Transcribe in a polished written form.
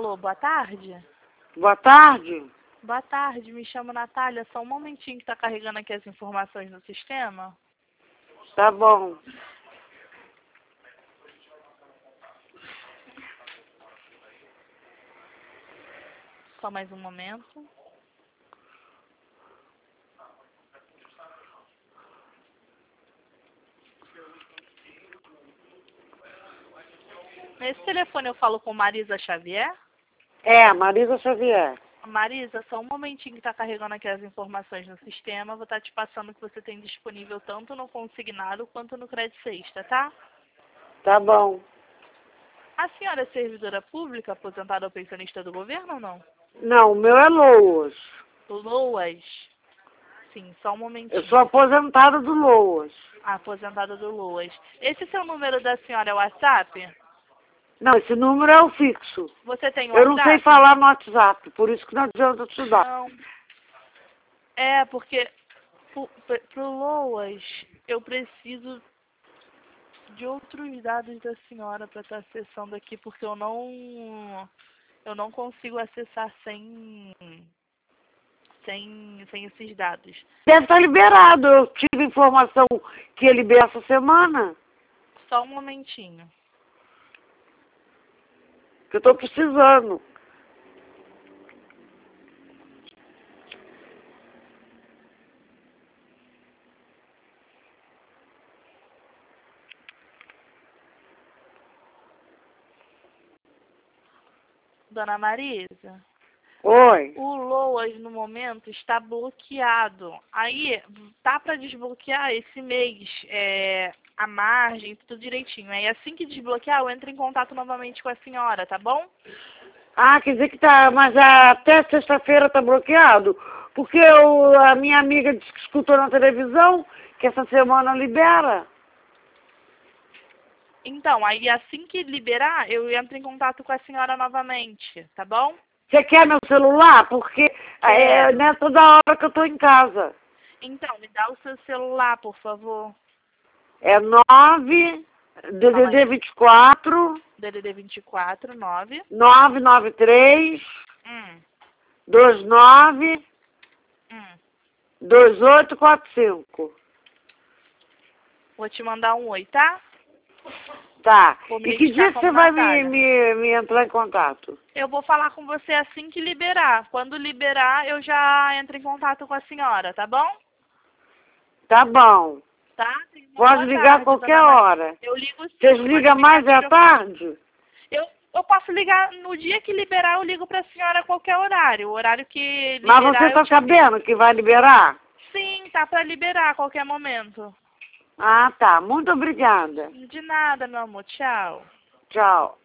Alô, boa tarde? Boa tarde. Boa tarde, me chamo Natália. Só um momentinho que tá carregando aqui as informações no sistema. Tá bom. Só mais um momento. Nesse telefone eu falo com Marisa Xavier? É, Marisa Xavier. Marisa, só um momentinho que tá carregando aqui as informações no sistema. Vou estar te passando o que você tem disponível tanto no consignado quanto no crédito sexta, tá? Tá bom. A senhora é servidora pública, aposentada ou pensionista do governo ou não? Não, o meu é Loas. Loas. Sim, só um momentinho. Eu sou aposentada do Loas. Aposentada do Loas. Esse seu número da senhora é o WhatsApp? Não, esse número é o fixo. Você tem o Eu WhatsApp? não sei falar no WhatsApp, por isso que não adianta te dar. Não. É, porque pro Loas eu preciso de outros dados da senhora para estar acessando aqui, porque eu não consigo acessar sem esses dados. Deve estar liberado. Eu tive informação que ia liberar essa semana, Só um momentinho. que eu estou precisando. Dona Marisa, Oi. o Loas no momento está bloqueado. Aí tá para desbloquear esse mês, a margem, tudo direitinho. Aí assim que desbloquear, eu entro em contato novamente com a senhora, tá bom? Ah, quer dizer que tá, mas até sexta-feira tá bloqueado? Porque a minha amiga disse que escutou na televisão que essa semana libera. Então, aí assim que liberar, eu entro em contato com a senhora novamente, tá bom? Você quer meu celular? Porque Quero. não é toda hora que eu tô em casa. Então, me dá o seu celular, por favor. É 9 DDD 24 DDD 24 9 993 hum, 29 hum. 2845. Vou te mandar um oi, tá? Tá. Vou me E que identificar dia que como você vai Natália. me entrar em contato? Eu vou falar com você assim que liberar. Quando liberar, eu já entro em contato com a senhora, tá bom? Tá bom. Tá? Tenha uma Pode boa ligar a tarde, qualquer dona Maria. hora. Eu ligo sim. Vocês Pode ligam ligar, mais sem à preocupar. tarde? Eu posso ligar no dia que liberar, eu ligo pra senhora a qualquer horário. O horário que Mas liberar, você eu tá te aviso. sabendo que vai liberar? Sim, tá pra liberar a qualquer momento. Ah, tá. Muito obrigada. De nada, meu amor. Tchau. Tchau.